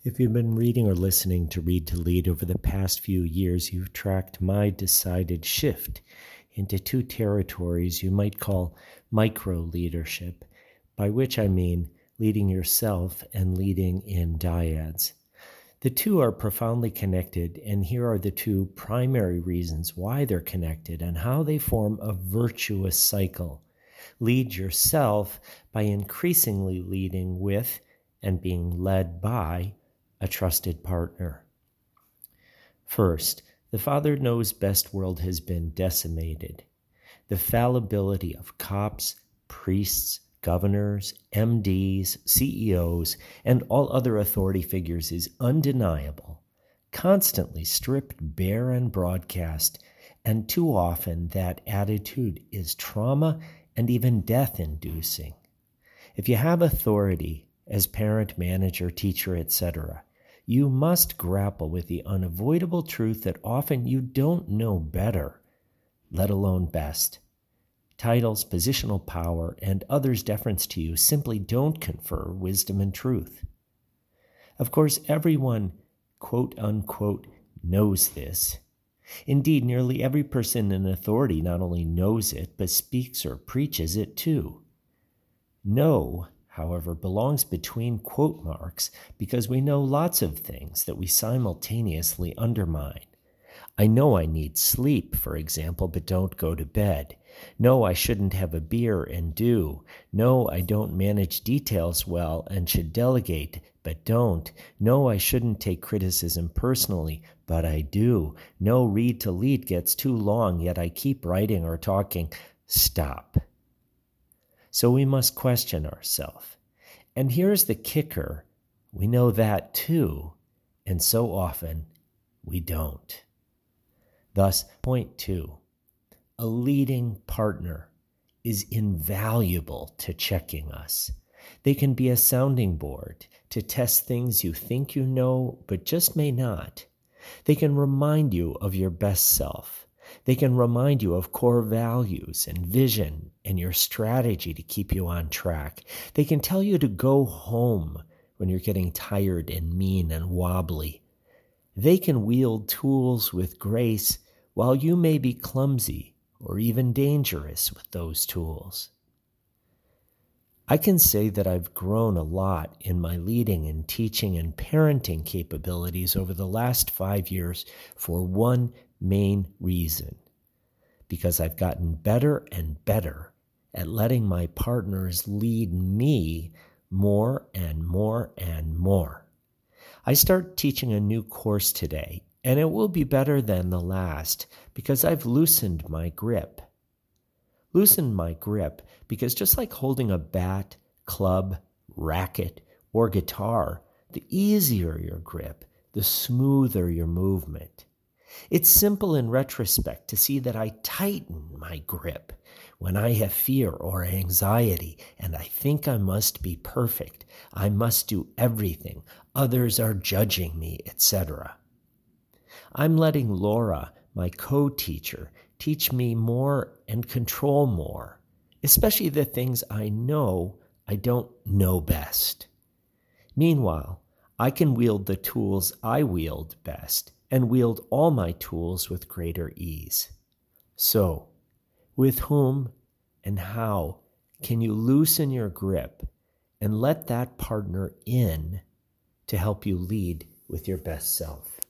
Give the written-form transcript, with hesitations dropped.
If you've been reading or listening to Read to Lead over the past few years, you've tracked my decided shift into two territories you might call micro-leadership, by which I mean leading yourself and leading in dyads. The two are profoundly connected, and here are the two primary reasons why they're connected and how they form a virtuous cycle. Lead yourself by increasingly leading with and being led by a trusted partner. First, the Father Knows Best world has been decimated. The fallibility of cops, priests, governors, MDs, CEOs, and all other authority figures is undeniable, constantly stripped bare and broadcast, and too often that attitude is trauma and even death-inducing. If you have authority as parent, manager, teacher, etc., you must grapple with the unavoidable truth that often you don't know better, let alone best. Titles, positional power, and others' deference to you simply don't confer wisdom and truth. Of course, everyone, quote unquote, knows this. Indeed, nearly every person in authority not only knows it, but speaks or preaches it too. Know, however, belongs between quote marks because we know lots of things that we simultaneously undermine. I know I need sleep, for example, but don't go to bed. No, I shouldn't have a beer and do. No, I don't manage details well and should delegate, but don't. No, I shouldn't take criticism personally, but I do. No, Read to Lead gets too long, yet I keep writing or talking. Stop. So we must question ourselves. And here's the kicker. We know that too, and so often we don't. Thus, point 2, a leading partner is invaluable to checking us. They can be a sounding board to test things you think you know, but just may not. They can remind you of your best self. They can remind you of core values and vision and your strategy to keep you on track. They can tell you to go home when you're getting tired and mean and wobbly. They can wield tools with grace while you may be clumsy or even dangerous with those tools. I can say that I've grown a lot in my leading and teaching and parenting capabilities over the last 5 years for one main reason, because I've gotten better and better at letting my partners lead me more and more and more. I start teaching a new course today, and it will be better than the last because I've loosened my grip. Loosened my grip because just like holding a bat, club, racket, or guitar, the easier your grip, the smoother your movement. It's simple in retrospect to see that I tighten my grip when I have fear or anxiety and I think I must be perfect, I must do everything, others are judging me, etc. I'm letting Laura, my co-teacher, teach me more and control more, especially the things I know I don't know best. Meanwhile, I can wield the tools I wield best and wield all my tools with greater ease. So, with whom and how can you loosen your grip and let that partner in to help you lead with your best self?